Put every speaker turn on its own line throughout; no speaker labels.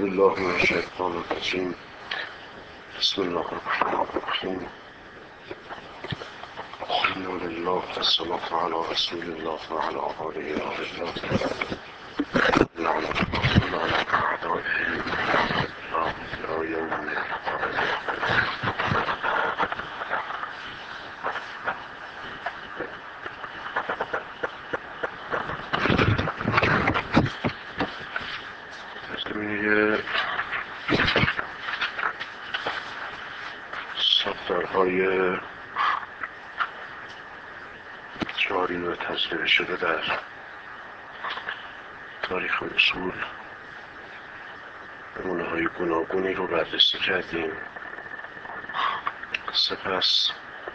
بالله من الشیطان الرجیم. بسم الله الرحمن الرحیم. الحمد لله والصلاة علی رسول الله و علی آله الله. لعنة الله علی أعدائه إلی یوم القیامة. ساختارهای جاری و تجربه شده در تاریخ اصول نمونه‌های گوناگونی رو بررسی کردیم. سپس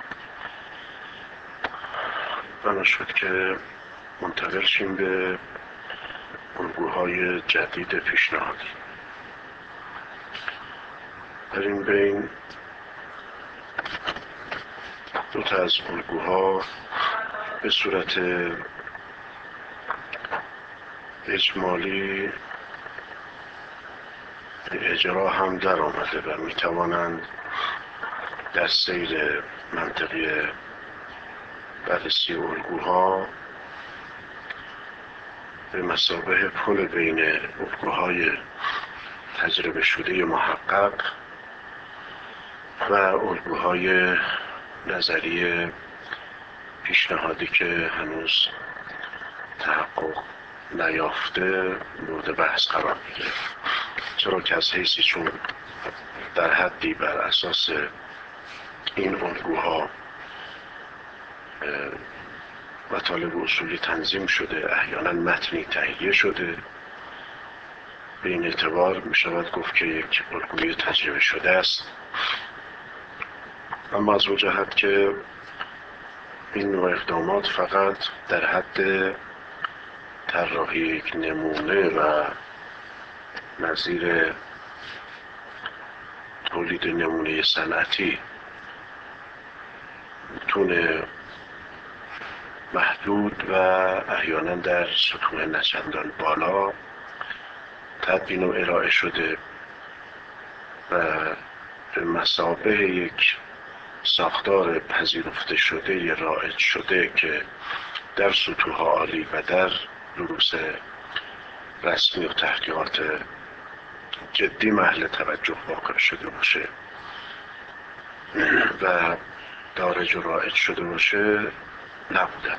بنا شد که منتقل شیم به الگوهای جدید پیشنهادی. در این بین دو تا از الگوها به صورت اجمالی به اجرا هم در آمده و می توانند در سیر منطقی بررسی الگوها به مثابه پل بین الگوهای تجربه شده محقق و الگوهای نظری پیشنهادی که هنوز تحقق نیافته مورد بحث قرار میگیره، چرا که از حیثی چون در حدی بر اساس این الگوها مطالب اصولی تنظیم شده، احیانا متنی تهیه شده، به این اعتبار می شود گفت که یک الگوی تجربه شده است. اما از اون جهت که این نوع اقدامات فقط در حد طراحی یک نمونه و نظیر تولید نمونه صنعتی میتونه محدود و احیانا در سطوح نچندان بالا تدوین و ارائه شده و به مثابه یک ساختار پذیرفته شده یا رایج شده که در سطوح عالی و در دروس رسمی و تحقیقات جدی محل توجه واقع شده باشه و دارج و رایج شده باشه نبودند.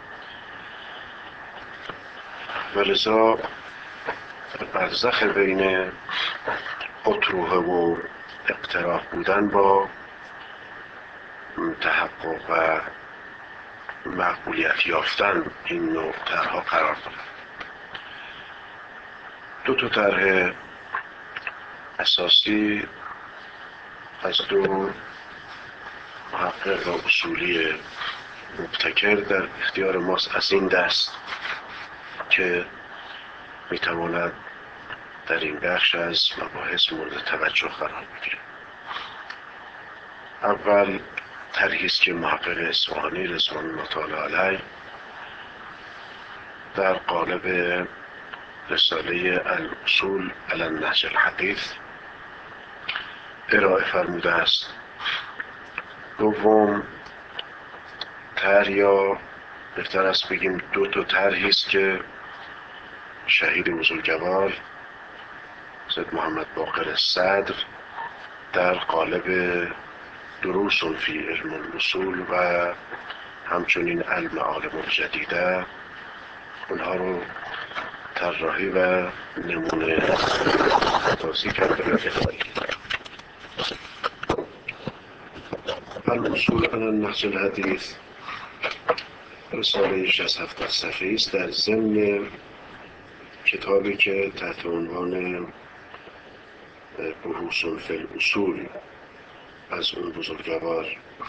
ولذا برزخ بین اطروحه و اقتراح بودن با تحقق و مقبولیت یافتن این نوع طرح‌ها قرار دارد. دو تا طرح اساسی از دو محقق و اصولی مبتکر در اختیار ماست از این دست که میتواند در این بخش از مباحث مورد توجه قرار بگیره. اول طرحی است که محقق اصفهانی رضوان الله تعالی علیه در قالب رساله الاصول علی النهج الحدیث ارائه فرموده است. دوم طرح، یا بهتر است بگیم دو تا طرحی است که شهید بزرگوار سید محمد باقر صدر در قالب دروس فی علم الاصول و همچنین المعالم الجدیده اونها رو طراحی و نمونه سازی کرده و ارائه کرده. الاصول علی النهج الحدیث رساله 67 صفحه‌ای است در ضمن کتابی که تحت عنوان بحوث فی الاصول از اون بزرگوار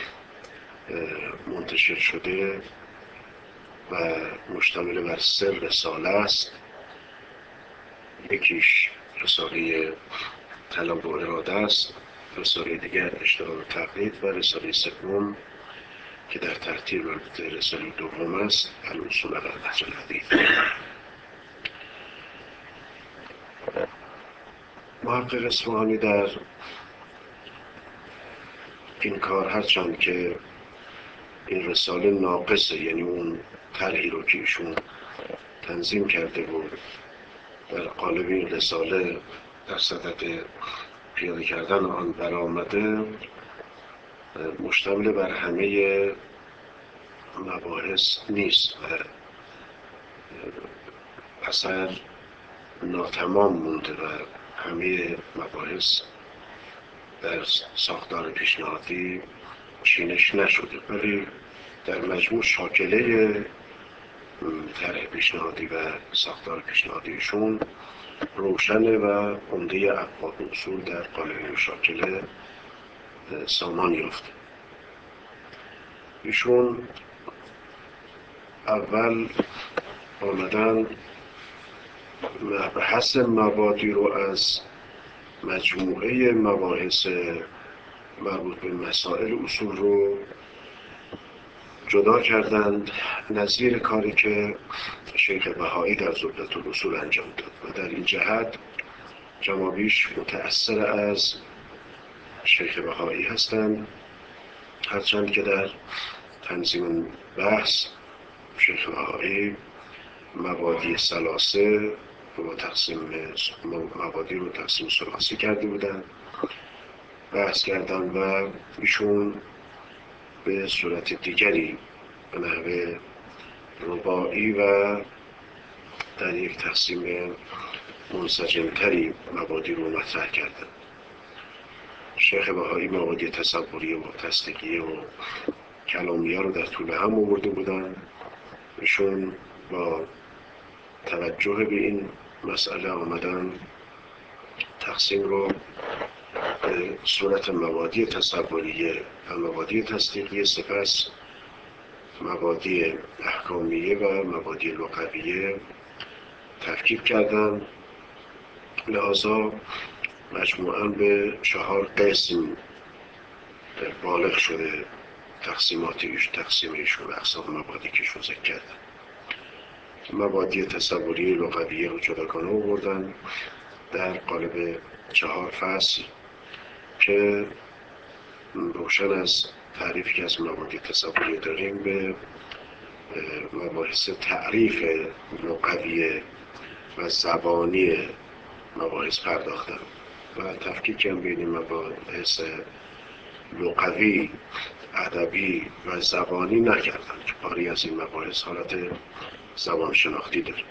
منتشر شده و مشتمل بر 3 رساله است. یکیش رساله طلب و اراده است، رساله دیگر اشتغال و تقلید و رساله سوم که در ترتیب رساله دوم است الاصول علی النهج الحدیث. محقق اصفهانی در این کار، هرچند که این رساله ناقصه، یعنی اون طرحی رو که ایشون تنظیم کرده بود در قالب این رساله در صدد پیاده کردن آن برآمده، مشتمل بر همه مباحث نیست و اثر ناتمام مونده و همه مباحث در ساختار پیشنهادی چینش نشده، ولی در مجموع شاکله طرح پیشنهادی و ساختار پیشنهادیشون روشنه و عمده ابواب اصول در قالب شاکله سامان یافته. ایشون اول آمدن مبحث مبادی رو از مجموعه مباحث مربوط به مسائل اصول رو جدا کردند، نظیر کاری که شیخ بهایی در زبدة الاصول انجام داد و در این جهت جمابیش متأثر از شیخ بهایی هستند، هرچند که در تنظیم بحث شیخ بهایی مبادی ثلاثه و تقسیم مبادی رو تقسیم ثلاثی کرده بودند، بحث کردن و ایشون به صورت دیگری به نحو رباعی و در یک تقسیم منسجمتری مبادی رو مطرح کردن. شیخ بهایی مبادی تصوریه و تصدیقیه و کلامیه رو در طول هم آورده بودن. ایشون با توجه به این مسئله آمدن تقسیم رو به صورت مبادی تصوریه و مبادی تصدیقیه، سپس مبادی احکامیه و مبادی لغویه تفکیک کردن. لذا مجموعاً به 4 قسم بالغ شده تقسیم ایشون و اقسام مبادی که ایشون ذکر کردن. مبادی تصوری لغویه رو جداگانه آوردن در قالب 4 فصل که روشن از تعریفی که از مبادی تصوری داریم به مباحث تعریف لغوی و زبانی مباحث پرداختن و تفکیک هم بین مباحث لغوی، ادبی و زبانی نکردن که پاری از این مباحث حالت زبان شناختی داره.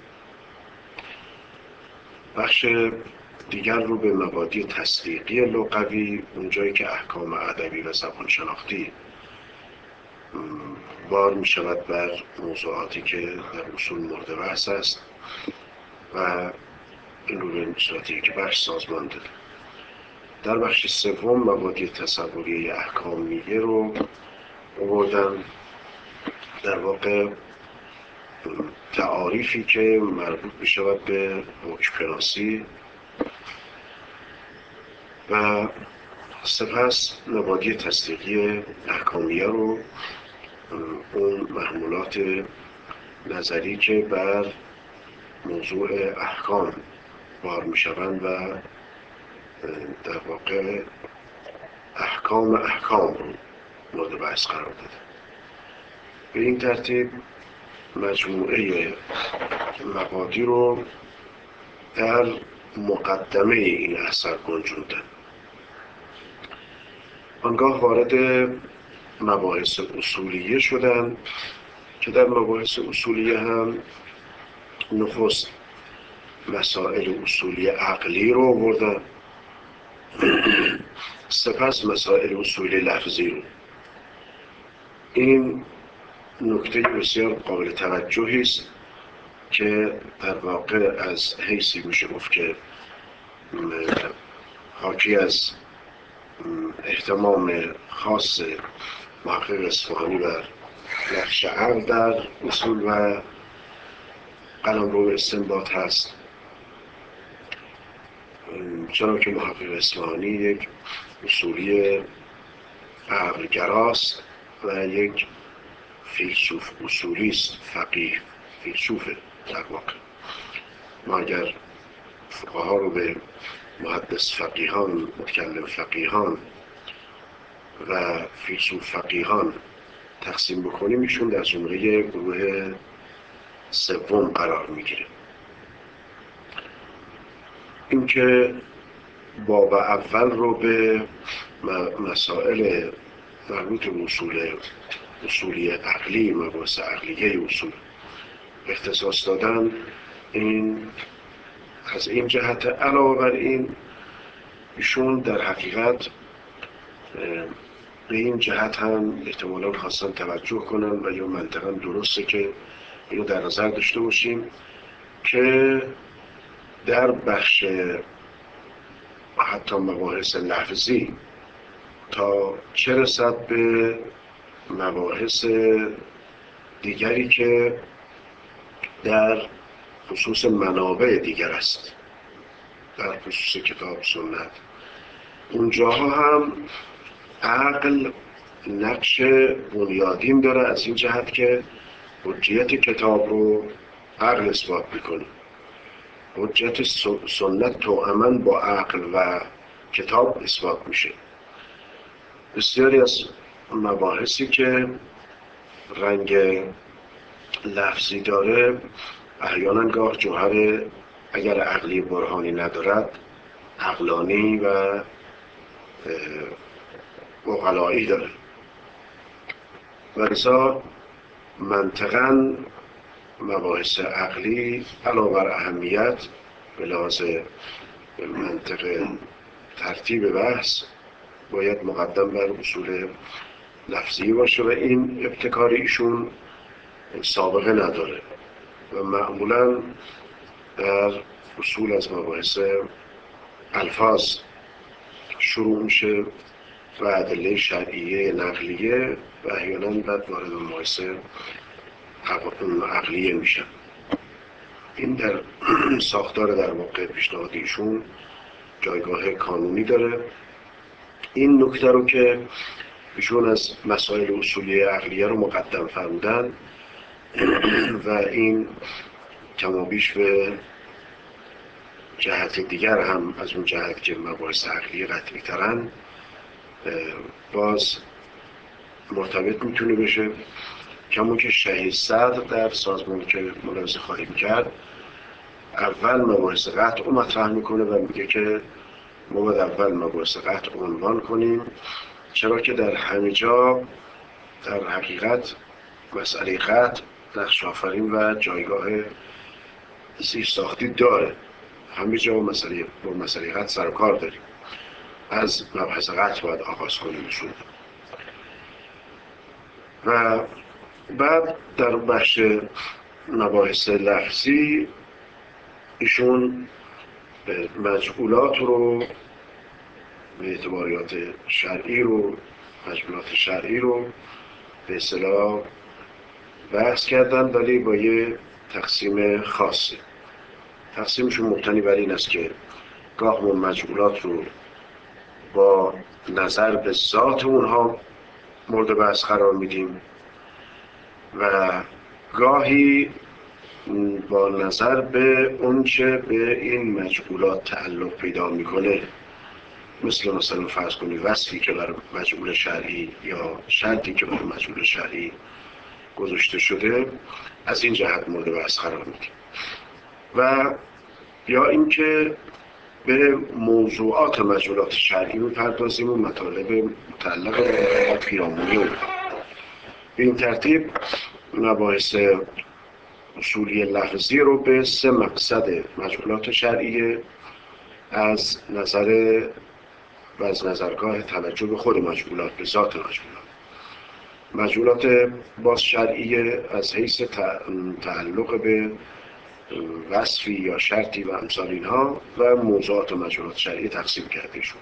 بخش دیگر رو به مبادی تصدیقی لغوی، اونجایی که احکام ادبی و زبان شناختی بار می شود بر موضوعاتی که در اصول مورد بحث است و این رو به صورتی که بخش سازمان داده. در بخش سوم مبادی تصوری احکامیه رو آوردن، در واقع تعاریفی که مربوط می شود به حکم‌شناسی و سپس مبادی تصدیقی احکامیه رو اون محمولات نظری که بر موضوع احکام بار می شوند و در واقع احکام رو مورد بحث قرار داده. به این ترتیب مجموعه مبادی رو در مقدمه این اثر گنجوندن. آنگاه وارد مباحث اصولیه شدن که در مباحث اصولیه هم نخست مسائل اصولی عقلی رو آوردن، سپس مسائل اصولی لفظی رو. این نکته بسیار قابل توجهی است که در واقع از حیثی میشه گفت که حاکی از اهتمام خاص محقق اصفهانی بر نقش عقل در اصول و قلمرو استنباط هست، چرا که محقق اصفهانی یک اصولی عقلگراست و یک فیلسوف اصولیست، فقیه فیلسوفه. در واقع ما اگر فقها رو به محدث فقیهان، متکلم فقیهان و فیلسوف فقیهان تقسیم بکنیم، ایشون در زمره گروه سوم قرار میگیره. اینکه باب اول رو به مسائل مربوط به اصولی عقلی، مباحث عقلیه اصول اختصاص دادن، این از این جهت. علاوه بر این ایشون در حقیقت به این جهت هم احتمالاً خواستن توجه کنن و یا منطقاً درسته که اینو در نظر داشته باشیم که در بخش حتی مباحث لفظی تا چه رسد به مباحث دیگری که در خصوص منابع دیگر است، در خصوص کتاب سنت، اونجاها هم عقل نقش بنیادین داره، از این جهت که حجیت کتاب رو عقل اثبات میکنه، حجت سنت توأماً با عقل و کتاب اثبات میشه. بسیاری از مباحثی که رنگ لفظی داره احیانا گاه جوهر اگر عقلی برهانی ندارد عقلانی و عقلایی داره، و لذا منطقاً مباحث عقلی علاوه بر اهمیت به لحاظ منطق ترتیب بحث باید مقدم بر اصول لفظی باشه و این ابتکار ایشون سابقه نداره و معمولاً در اصول از مباحث الفاظ شروع میشه و ادله شرعیه نقلیه و احیانا بعد وارد مباحث عقلیه میشن. این در ساختار در واقع پیشنهاد ایشون جایگاه کانونی داره. این نکته رو که ایشون از مسائل اصولی عقلیه رو مقدم فرمودن و این کمابیش به جهت دیگر هم از اون جهت که مباحث عقلی قطعی ترن باز مرتبط میتونه بشه. کمون که شهید صدر در سازمانی که ملاحظه خواهیم کرد اول مباحث قطع رو مطرح میکنه و میگه که ما باید اول مباحث قطع رو عنوان کنیم، چرا که در همه جا در حقیقت مسئله قطع نقش آفرین و جایگاه زیر ساختی داره. همه جا با مسئله قطع سر و کار داریم، از مبحث قطع باید آغاز کنیم شد. و بعد در بخش مباحث لفظی ایشون مجعولات رو به اعتباریات شرعی رو مجعولات شرعی رو به اصطلاح بحث کردن، ولی با یه تقسیم خاصه. تقسیمشون مبتنی بر این است که گاه ما مجعولات رو با نظر به ذات اونها مورد بحث قرار میدیم و گاهی با نظر به اونچه به این مجعولات تعلق پیدا میکنه، مثلا فرض کنید وصفی که بر مجعول شرعی یا شرطی که بر مجعول شرعی گذاشته شده، از این جهت مورد بحث قرار میدیم. و یا اینکه به موضوعات مجعولات شرعی میپردازیم و مطالب متعلق به پیرامونی به این ترتیب مباحث اصولی لفظی رو به 3 مقصد مجعولات شرعیه از نظر و از نظرگاه توجه به خود مجعولات، به ذات مجعولات باز شرعیه از حیث تعلق به وصفی یا شرطی و امثال اینها و موضوعات مجعولات شرعی تقسیم کرده شد.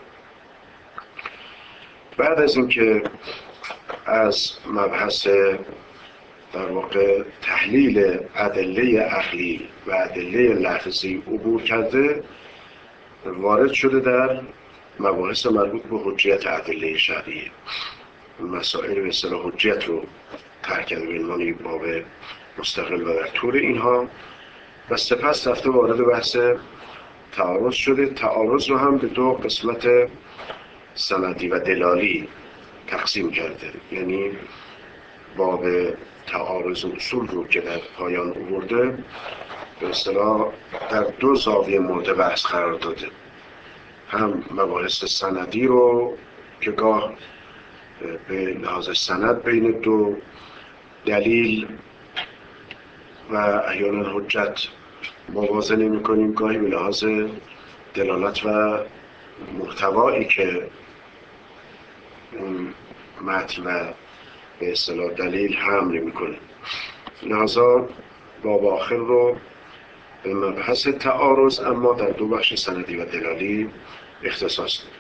بعد از اینکه از مبحث در واقع تحلیل ادله عقلی و ادله لفظی عبور کرده، وارد شده در مباحث مربوط به حجیت ادله شرعی. مسائل به اصطلاح حجیت رو طرح کرده به عنوان یک باب مستقل و در طول اینها، و سپس رفته وارد بحث تعارض شده. تعارض رو هم به دو قسمت سندی و دلالی تقسیم کرده، یعنی باب تعارض اصول رو که در پایان آورده به اصطلاح در دو زاویه مورد بحث قرار داده. هم مباحث سندی رو که گاه به لحاظ سند بین دو دلیل و احیانا حجت موازنه میکنیم، گاهی به لحاظ دلالت و محتوایی که اون متن و به اصطلاح دلیل حمل میکنه. لحاظا باب آخر رو به مبحث تعارض اما در دو بخش سندی و دلالی اختصاص داد.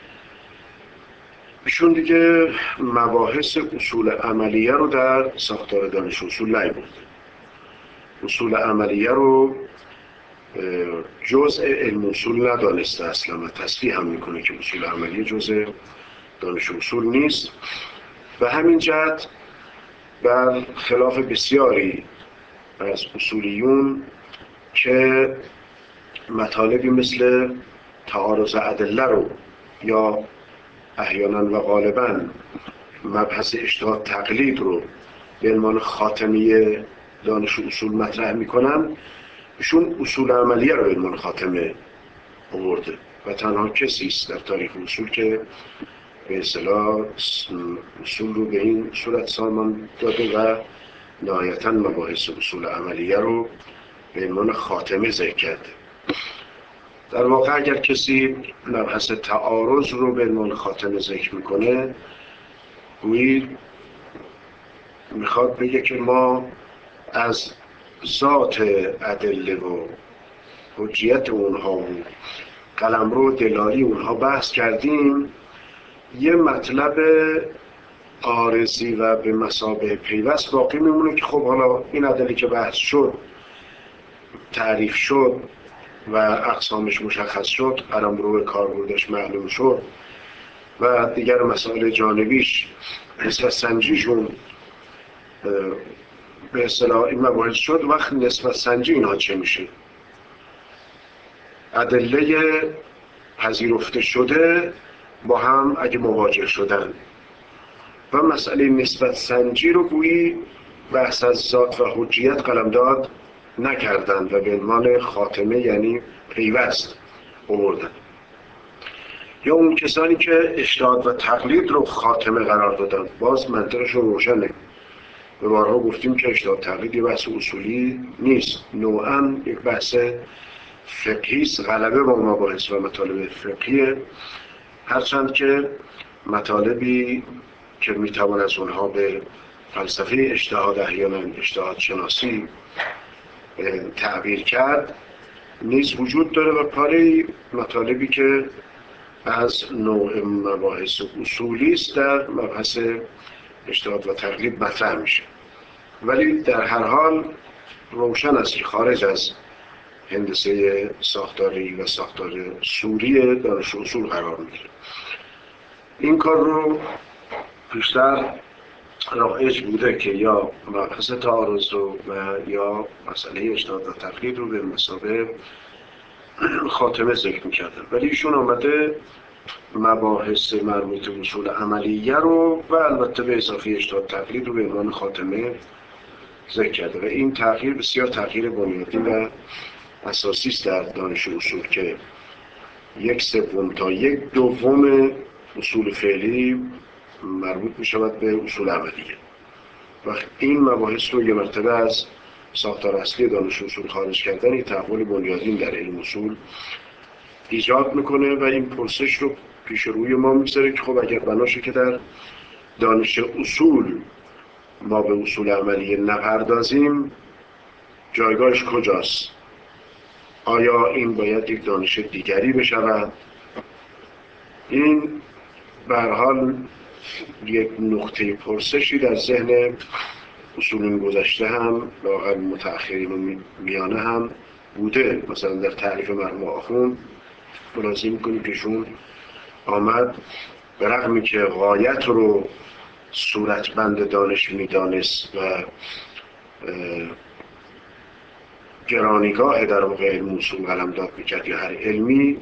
ایشون دیگه مباحث اصول عملیه رو در ساختار دانش اصول نیاورده. اصول عملیه رو جزء علم اصول ندانسته اصلا و تصریح هم میکنه که اصول عملیه جزء دانش اصول نیست. و همین جهت بر خلاف بسیاری از اصولیون که مطالبی مثل تعارض ادله رو یا احیانا و غالبا مبحث اجتهاد تقلید رو به عنوان خاتمه دانش اصول مطرح میکنن، ایشون اصول عملیه رو به عنوان خاتمه آورده و تنها کسی است در تاریخ اصول که به اصطلاح اصول رو به این صورت سامان داده و نهایتاً مباحث اصول عملیه رو به عنوان خاتمه ذکر کرده. در واقع اگر کسی مبحث تعارض رو به عنوان خاتمه ذکر میکنه، گویی میخواد بگه که ما از ذات ادله و حجیت اونها و قلمرو دلالی اونها بحث کردیم، یه مطلب عارضی و به مثابه پیوست باقی میمونه که خب حالا این ادله که بحث شد، تعریف شد و اقسامش مشخص شد، قلمرو کاربردش معلوم شد و دیگر مسائل جانبیش نسبت سنجیشون به اصطلاح این مباحث شد. وقت نسبت سنجی اینها چه میشه؟ ادله پذیرفته شده با هم اگه مواجه شدن و مسئله نسبت سنجی رو گویی بحث از ذات و حجیت قلمداد نکردن و به عنوان خاتمه یعنی پیوست آوردن. یا اون کسانی که اجتهاد و تقلید رو خاتمه قرار دادن، باز منطقشون روشنه. به بارها گفتیم که اجتهاد تقلید یه بحث اصولی نیست، نوعاً یک بحث فقهی است، غلبه با مباحث و مطالب فقهیه، هرچند که مطالبی که میتوان از اونها به فلسفه اجتهاد احیانا اجتهاد شناسی تعبیر کرد نیز وجود داره و پاره مطالبی که از نوع مباحث اصولی است در مبحث اجتهاد و تقلید مطرح میشه. ولی در هر حال روشن است که خارج از هندسه ساختاری و ساختار سوری دانش اصول قرار میگیره. این کار رو پیشتر رایج بوده که یا مبحث تعارض رو و یا مسئله اجتهاد و تقلید رو به مثابه خاتمه ذکر میکردن، ولی ایشون آمده مباحث مربوط به اصول عملیه رو و البته به اضافه اجتهاد تقلید رو به عنوان خاتمه ذکر کرده و این تغییر بسیار تغییر بنیادی و اساسی است در دانش اصول که 1/3 تا 1/2 اصول فعلی مربوط می شود به اصول عملیه. وقت این مباحث رو یه مرتبه از ساختار اصلی دانش اصول خارج کردن این تحول بنیادین در علم اصول ایجاد میکنه و این پرسش رو پیش روی ما میذاره که خب اگر بناشه که در دانش اصول ما به اصول عملیه نپردازیم، جایگاهش کجاست؟ آیا این باید یک دانش دیگری بشود؟ این به هر حال یک نقطه پرسشی در ذهن اصولین گذشته هم واقعا متأخرین و میانه هم بوده. مثلا در تعریف مرحوم آخوند ملاحظه می‌کنیم که ایشون آمد به رغمی که غایت رو صورتبند دانش میدانست و گرانیگاه در واقع علم اصول قلمداد میکرد یا هر علمی،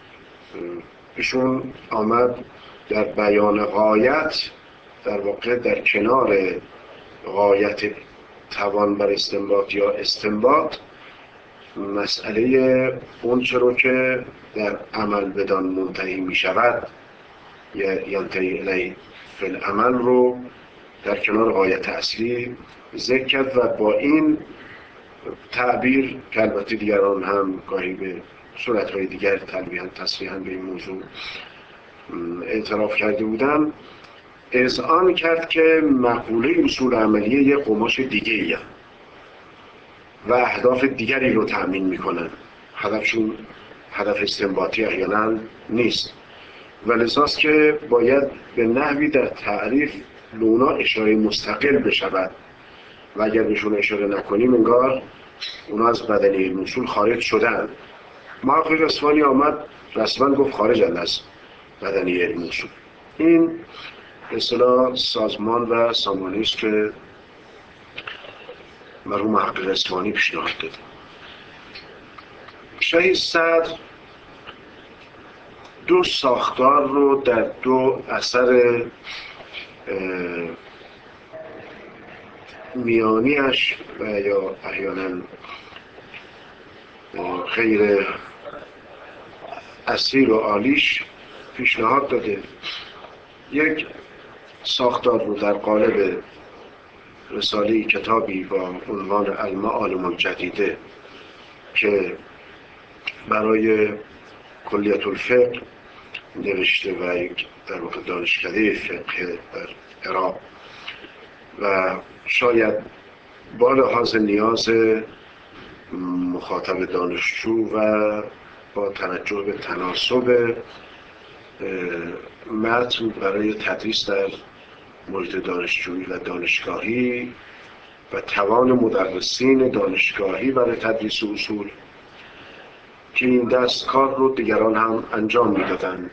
ایشون آمد در بیان غایت، در واقع در کنار غایت توان بر استنباط یا استنباط، مسئله اون چرا که در عمل بدان منتهی می شود یا ینتهی الی فی العمل رو در کنار غایت اصلی ذکر کرد و با این تعبیر که البته دیگران هم گاهی به صورتهای دیگر تلویحاً تصریحاً به این موضوع اعتراف کرده بودن، اذعان کرد که مقوله اصول عملیه یک قماش دیگه ایه و اهداف دیگری رو تأمین میکنن، هدفشون هدف استنباطی احیانا نیست و لذاست که باید به نحوی در تعریف لونا اشاره مستقل بشود و اگر بهشون اشاره نکنیم انگار اونا از بدنه علم اصول خارج شدن. محقق اصفهانی آمد رسما گفت خارجند از بدنه علم اصول. این به اصطلاح سازمان و سامانه است که مرحوم محقق اصفهانی پیشنهاد داد. شهید صدر دو ساختار رو در دو اثر میانیش و یا احیانا غیر اصیل و عالیش پیشنهاد داده. یک ساختار رو در قالب رساله کتابی با عنوان المعالم الجدیده که برای کلیت الفقه نوشته و یک در واقع دانشکده فقه در عراق و شاید با لحاظ نیاز مخاطب دانشجو و با توجه به تناسب متن برای تدریس در محیط دانشجویی و دانشگاهی و توان مدرسین دانشگاهی برای تدریس اصول که این دست کار رو دیگران هم انجام میدادن.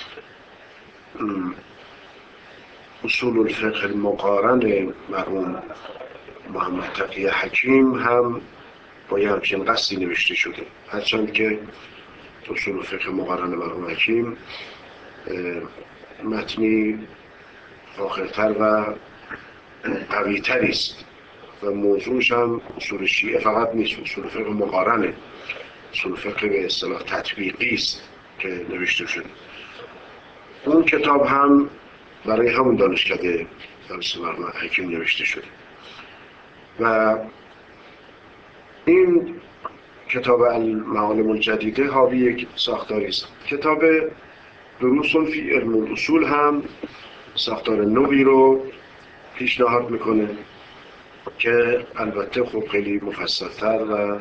اصول الفقه المقارن مرحوم محمد تقی حکیم هم با یه همچین قصدی نوشته شده، هرچند که اصول الفقه مقارن مرحوم حکیم متنی فاخرتر و قویتری است و موضوعش هم اصول شیعه فقط نیست، اصول فقه مقارنه، اصول فقه به اصطلاح تطبیقی است که نوشته شده. اون کتاب هم برای همون دانشکده مرحوم حکیم نوشته شده و این کتاب المعالم الجدیده حاوی یک ساختاری است. کتاب دروس فی علم الاصول هم ساختار نوعی رو پیشنهاد میکنه که البته خب خیلی مفصل‌تر و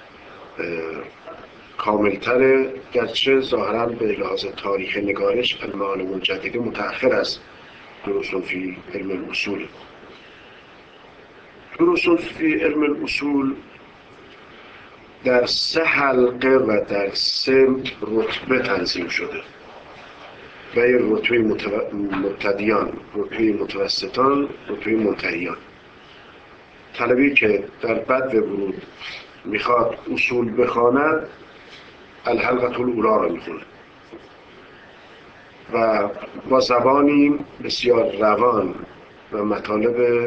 کاملتره، گرچه ظاهراً به لحاظ تاریخ نگارش المعالم الجدیده متأخر است دروس فی علم الاصول. دروس فی علم الاصول در 3 حلقه و در 3 رتبه تنظیم شده و این رتبه مبتدیان، رتبه متوسطان، رتبه منتهیان. طلبی که در بدو ورود میخواد اصول بخواند الحلقه الاولی را میخونه و با زبانی بسیار روان و مطالب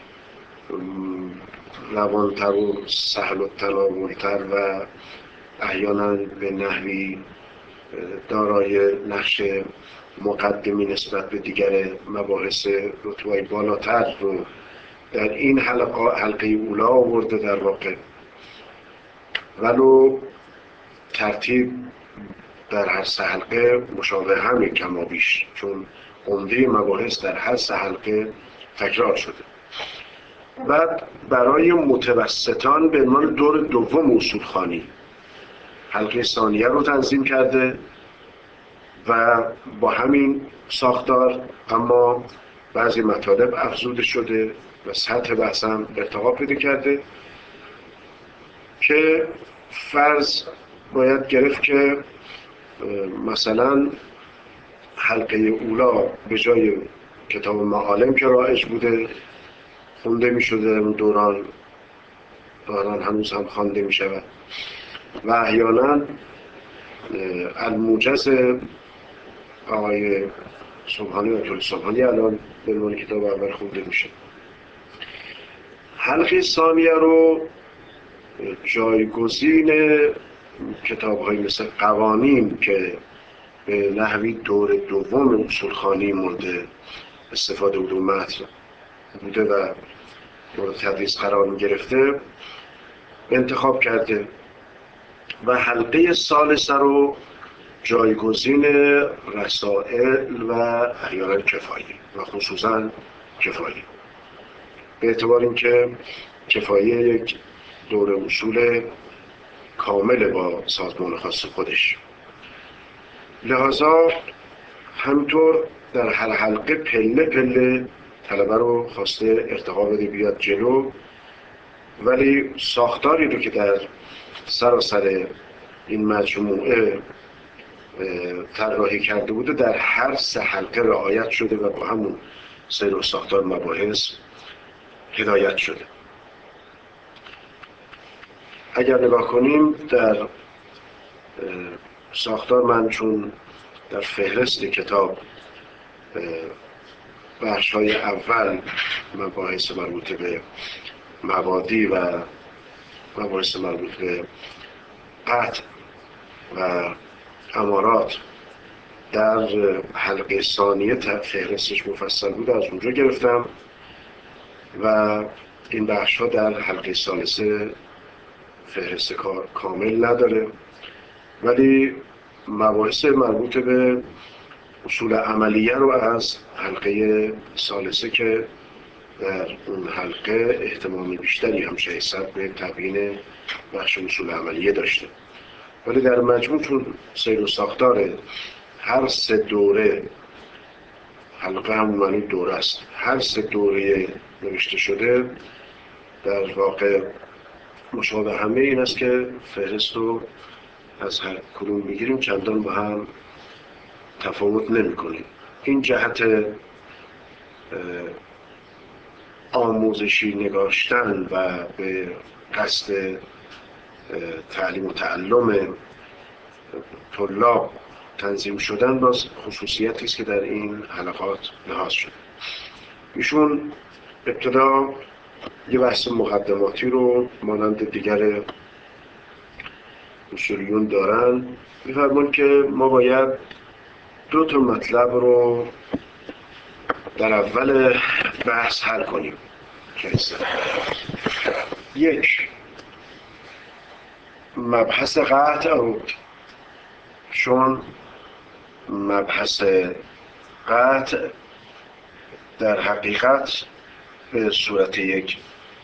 روانتر و سهل و تناولتر و احیانا به نحوی دارای نقش مقدمی نسبت به دیگر مباحث رتبه‌های بالاتر رو در این حلقه اولا آورده در واقع، ولو ترتیب در هر 3 حلقه مشابه همه کما بیش، چون عمده مباحث در هر 3 حلقه تکرار شده. بعد برای متوسطان به عنوان دور دوم اصول خوانی حلقه ثانیه رو تنظیم کرده و با همین ساختار اما بعضی مطالب افزوده شده و سطح بحث هم ارتقا پیدا کرده که فرض باید گرفت که مثلا حلقه اولا به جای کتاب معالم که رایج بوده خونده می شده در اون دوران، دارن هنوز هم خوانده می شود و احیانا الموجز آقای سبحانی و طول سبحانی الان به عنوان کتاب اول خونده میشه. حلقه ثانیه رو جایگزین کتاب‌های مثل قوانین که به نحوی دور دوم اصولخوانی مورد استفاده بود و متن بوده و مورد تدریس قرار می‌گرفته انتخاب کرده و حلقه ثالثه رو جایگزین رسائل و احیانا کفایه و خصوصا کفایه، به اعتبار اینکه کفایه یک دور اصول کامل با سازمان خاص خودش، لحاظا همینطور در هر حلقه پله پله طلبه رو خواسته ارتقا بده بیاد جلو، ولی ساختاری رو که در سراسر این مجموعه طراحی کرده بوده در هر سه حلقه رعایت شده و با همون سیر و ساختار مباحث هدایت شده. اگر نگاه کنیم در ساختار، من چون در فهرست کتاب بخش‌های اول مباحث مربوط به مبادی و مباحث مربوط به قطع و امارات در حلقه ثانیه فهرستش مفصل بود، از اونجا گرفتم و این بخش‌ها در حلقه ثالثه فهرست کامل نداره، ولی مباحث مربوط به اصول عملیه رو از حلقه ثالثه که در اون حلقه اهتمام بیشتری همشه حساب به تبیین بخش اصول عملیه داشته، ولی در مجموع چون سیر و ساختار هر سه دوره، حلقه هم معنی دوره است، هر سه دوره نوشته شده در واقع مشابه همه این است که فهرست رو از هر کدوم میگیریم چندان با هم تفاوت نمی کنیم. این جهت آموزشی نگاشتن و به قصد تعلیم و تعلم طلاب تنظیم شدن باز خصوصیتی است که در این حلقات لحاظ شده. ایشون ابتدا یه بحث مقدماتی رو مانند دیگر اصولیون دارن، می‌فرمون که ما باید دو تا مطلب رو در اول بحث حل کنیم. یک، مبحث قطع رو، چون مبحث قطع در حقیقت به صورت یک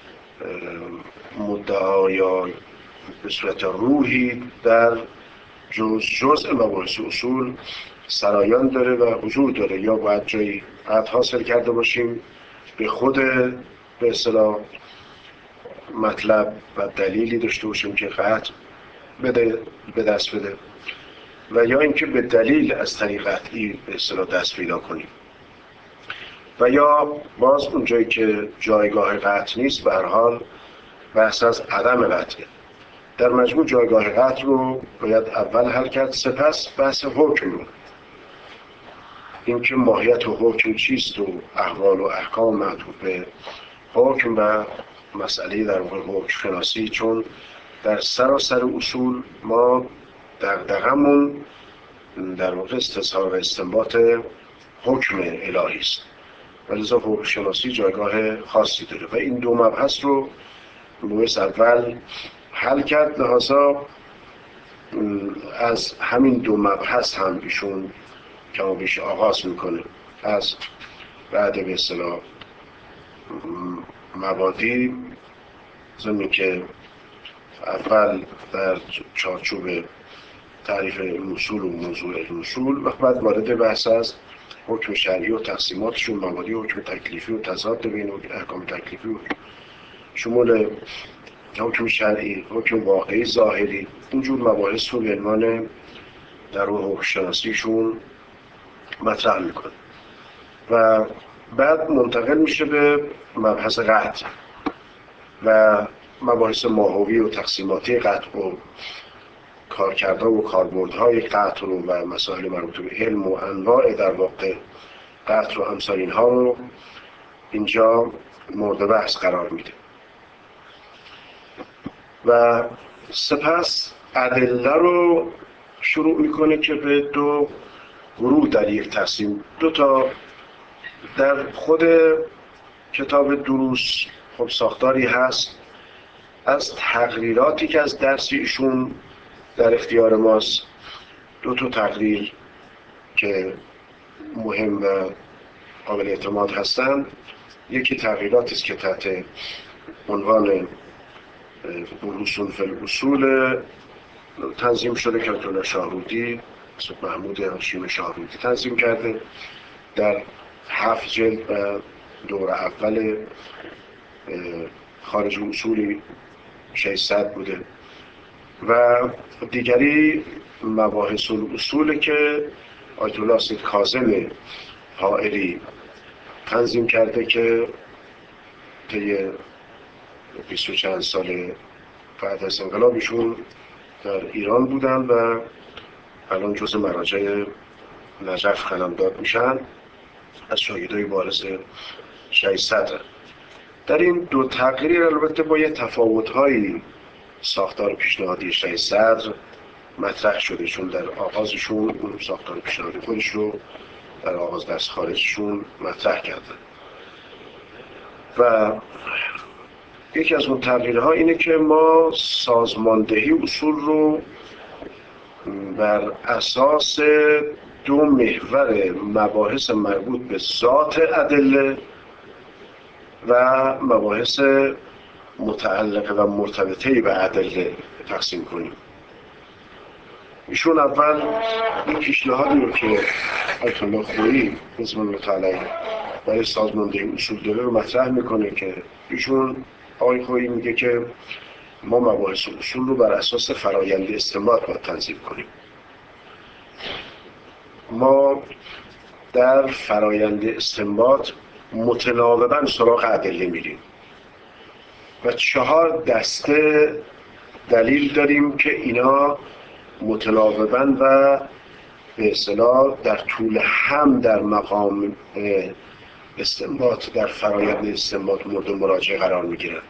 مدعا یا به صورت روحی در جزء مباحث اصول سرایان داره و حضور داره، یا باید جایی قطع حاصل کرده باشیم به خود به اصطلاح مطلب و دلیلی داشته باشیم که قطع به دست بده، و یا اینکه به دلیل از طریق قطعی به اصطلاح دست پیدا کنیم، و یا باز اونجایی که جایگاه قطع نیست به هر حال بحث از عدم قطعه. در مجموع جایگاه قطع رو باید اول حل کرد، سپس بحث حکم رو، اینکه ماهیت و حکم چیست و احوال و احکام معطوف به حکم و مسئله در واقع حکم شناسی، چون در سراسر اصول ما دغدغمون در واقع استظهار و استنباط حکم الهی است، ولذا حکم شناسی جایگاه خاصی داره و این دو مبحث رو مبحث اول حل کرد. لحاظا از همین دو مبحث هم ایشون کما بیش آغاز میکنه، از بعد به اصطلاح مبادی، زمین که اول در چارچوب تعریف اصول و موضوع اصول و بعد وارد بحث از حکم شرعی و تقسیماتشون، مبادی حکم تکلیفی و تضاد بین احکام تکلیفی و شمول حکم شرعی، حکم واقعی ظاهری، اینجور مباحث رو به عنوان در اون حکم شناسیشون مطرح میکنه و بعد منتقل میشه به مبحث قطع و مباحث ماهوی و تقسیماتی قطع و کارکردها و کاربردهای قطع و مسائل مربوط به علم و انواع در واقع قطع و امثال اینها رو اینجا مورد بحث قرار میده و سپس ادله رو شروع میکنه که به دو گروه در یک تقسیم، دو تا در خود کتاب دروس خب ساختاری هست از تقریراتی که از درس ایشون در اختیار ماست. دو تا تقریر که مهم و قابل اعتماد هستند. یکی تغییراتی است که تحت عنوان دروسون فی الاصول تنظیم شده که آیت الله شاهرودی محمود هاشمی شاهرودی تنظیم کرده، در 7 جلد و دور اول خارج اصولی 600 بوده و دیگری مباحث الاصول که آیت الله سید کاظم حائری تنظیم کرده که طی 20 و چند سال بعد از انقلابشون در ایران بودن و الان جزء مراجع نجف قلمداد میشن، از شاگردای بارز 600. در این دو تقریر البته با یه تفاوت‌هایی ساختار پیشنهادی 600 مطرح شده، چون در آغازشون اون ساختار پیشنهادی خودش رو در آغاز درس خارجشون مطرح کردن و یکی از اون تغییرها اینه که ما سازماندهی اصول رو بر اساس دو محور مباحث مربوط به ذات ادله و مباحث متعلقه و مرتبطه به ادله تقسیم کنیم. ایشون اول این پیشنهادی رو که آیت الله خویی رضوان الله تعالی برای سازماندهی اصول داره رو مطرح میکنه که ایشون آقای خویی میگه که ما مباحث اصول رو بر اساس فرایند استنباط باید تنظیم کنیم. ما در فرایند استنباط متناوباً سراغ ادله میریم و 4 دسته دلیل داریم که اینا متناوباً و به اصطلاح در طول هم در مقام استنباط در فرایند استنباط مورد مراجعه قرار میگیرن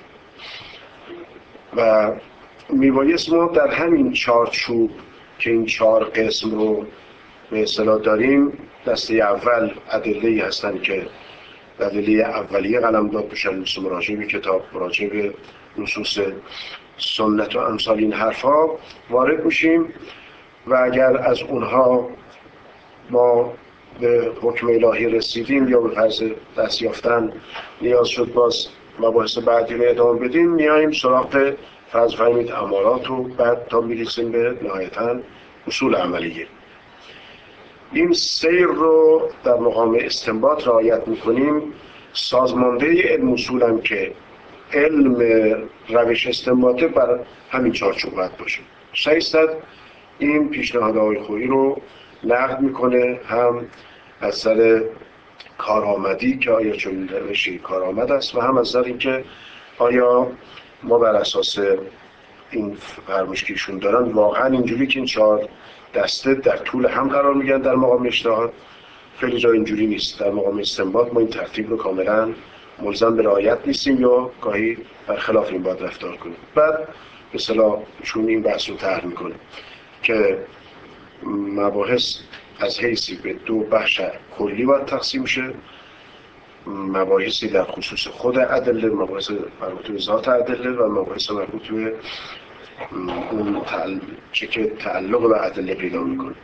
و میبایست ما در همین چارچوب که این 4 قسم رو به اصطلاح داریم، دسته اول ادله‌ای هستن که ادله اولیه قلمداد بشن، مثل مراجعه به کتاب، مراجعه به نصوص سنت و امثال این حرفا وارد میشیم و اگر از اونها ما به حکم الهی رسیدیم یا به فرض دست یافتن نیاز شد باز مباحث بعدی رو ادامه بدیم، میاییم سراغ فرض فهمید امارات و بعد تا میرسیم به نهایتاً اصول عملیه. این سیر رو در مقام استنباط رعایت میکنیم. سازمانده علم اصول هم که علم روش استنباطه بر همین چارچوب باید باشه. 600 این پیشنهاد آقای خویی رو نقد میکنه، هم از سر کارآمدی که آیا چون روشی کارآمد است و هم از سر اینکه آیا ما بر اساس این فرمایشی که ایشون دارن واقعا اینجوری که این 4 دسته در طول هم قرار میگن در مقام اجتهاد. خیلی جا اینجوری نیست. در مقام استنباط ما این ترتیب رو کاملا ملزم به رعایت نیستیم یا گاهی برخلاف این باید رفتار کنیم. بعد به اصطلاح ایشون این بحث رو طرح میکنه که مباحث از حیثی به 2 بخش کلی باید تقسیم شه، مباحثی در خصوص خود ادله، مباحث مربوط به ذات ادله و مباحث مربوط به اون چه که تعلق به ادله پیدا میکنه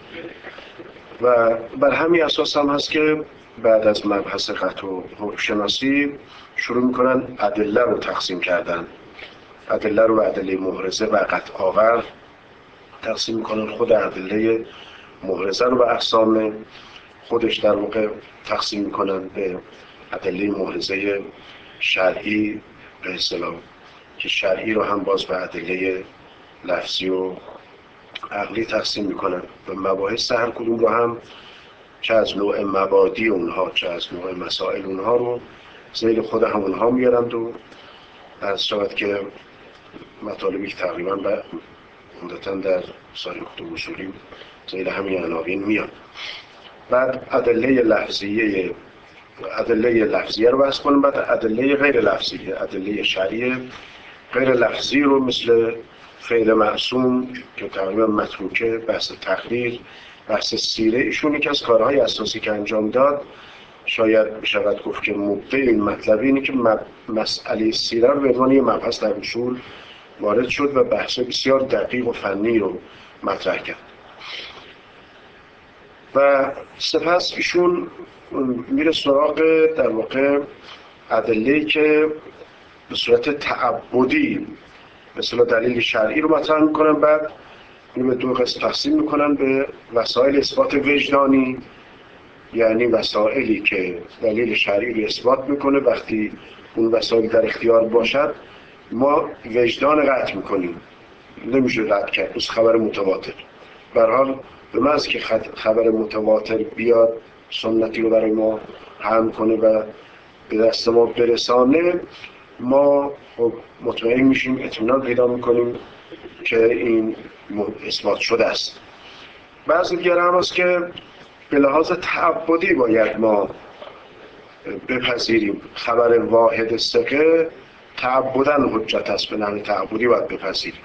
و بر همین اساس هم هست که بعد از مبحث قطع و حکم شناسی شروع میکنن ادله رو تقسیم کردن. ادله رو به ادله محرزه و قطع آور تقسیم میکنن. خود ادله محرزه رو به اقسام خودش در واقع تقسیم میکنن به ادله محرزه شرعی به اصطلاح که شرعی رو هم باز به ادله لفظی و عقلی تقسیم میکنن و مباحث هر کدوم رو هم چه از نوع مبادی اونها چه از نوع مسائل اونها رو زیر خود همونها میارند و از شود که مطالبی که تقریبا عمدتاً در سایر کتب اصولی زیر همین عناوین میاد. بعد ادله لفظیه رو بحث کنیم، بعد ادله غیر لفظیه، ادله شرعیه غیر لفظی رو مثل فعل معصوم که تقریبا متروکه، بحث تقریر، بحث سیره. ایشون یکی از کارهای اساسی که انجام داد، شاید بشود گفت که مبدع این مطلب اینه که مسئله سیره رو به عنوان یک مبحث در اصول وارد شد و بحث بسیار دقیق و فنی رو مطرح کرد. و سپس ایشون میره سراغ در واقع ادله‌ای که به صورت تعبدی مثلا دلیل شرعی رو مطرح میکنن، بعد اینو به دو قسم تقسیم میکنن: به وسایل اثبات وجدانی، یعنی وسائلی که دلیل شرعی رو اثبات میکنه، وقتی اون وسایل در اختیار باشد ما وجدان قطع میکنیم، نمیشه رد کرد، بس خبر متواتر. به هر حال به محض که خبر متواتر بیاد سنتی رو برای ما حمل کنه و به دست ما برسانه، ما مطمئن میشیم، اطمینان پیدا میکنیم که این اثبات شده است. بعضی دیگر هم هست که به لحاظ تعبدی باید ما بپذیریم. خبر واحد ثقه تعبداً حجت است، به نحو تعبدی باید بپذیریم.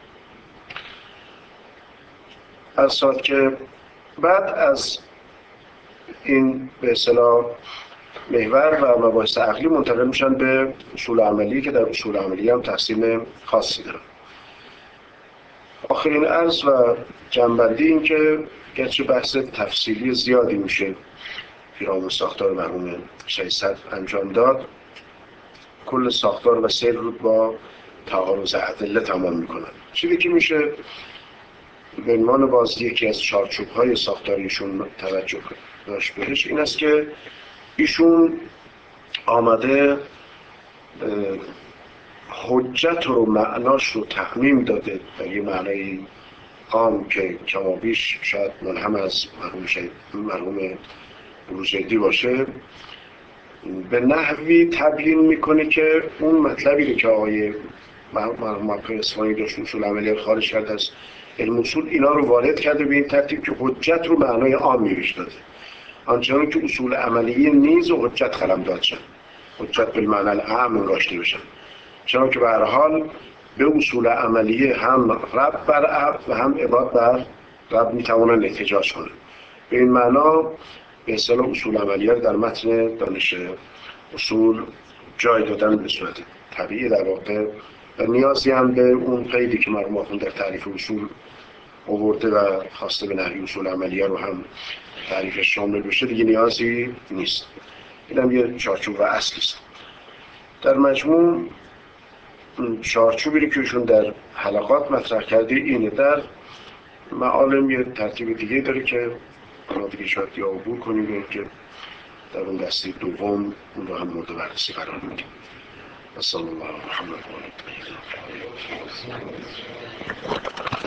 از ساعت که بعد از این به اصطلاح محور و مباحث عقلی منتقل میشن به اصول عملی که در اصول عملی هم تقسیم خاصی دارن. آخرین عرض و جنبندی این که گرچه بحث تفصیلی زیادی میشه پیرامون ساختار مرحوم 600 انجام داد، کل ساختار و سیر رو با تعارض ادله تمام میکنن. چیزی که میشه به عنوان باز یکی از چارچوب‌های ساختاریشون توجه داشت بهش این است که ایشون آمده حجت رو معناش رو تعمیم داده در یه معنای عام که کمابیش شاید ملهم از مرحوم بروجردی باشه، به نحوی تبیین میکنه که اون مطلبی رو که آقای مرحوم اصفهانی داشت اصول عملی خارج کرده از علم اصول، اینا رو وارد کرده به این ترتیب که حجت رو معنای عام میریش داده، آنچنان که اصول عملیه نیز و حجت قلمداد شد، حجت بالمعنی الاعم انگاشته بشن، چرا که به هر حال به اصول عملیه هم رب بر عبد و هم عباد بر رب میتوانن احتجاج کنن. به این معنا به اصطلاح اصول عملیه در متن دانش اصول جای دادن به صورت طبیعی در واقع و نیازی هم به اون قیدی که مرحوم آخوند در تعریف اصول آورده و خواسته به نحوی اصول عملیه رو هم تعریف شامل بشه دیگه نیازی نیست. این هم یه چارچوب و اصلی است. در مجموع چارچوبی رو که ایشون در حلقات مطرح کرده اینه. در معالم یه ترتیب دیگه داره که ما دیگه شاید یا عبور کنیم یا که در اون دسته دوم اون رو هم مورد بررسی قرار میدیم. صلی الله علیه و محمد.